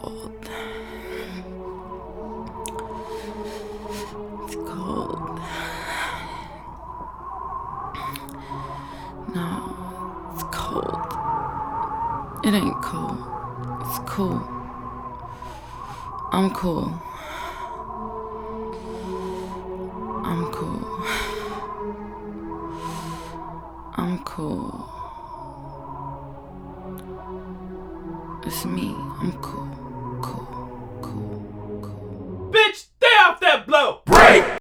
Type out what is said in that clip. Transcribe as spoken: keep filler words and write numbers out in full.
cold. It's cold. No, it's cold. It ain't cold. It's cool. I'm cool. I'm cool. I'm cool. It's me. I'm cool. Cool. Cool. Cool. Bitch, stay off that blow!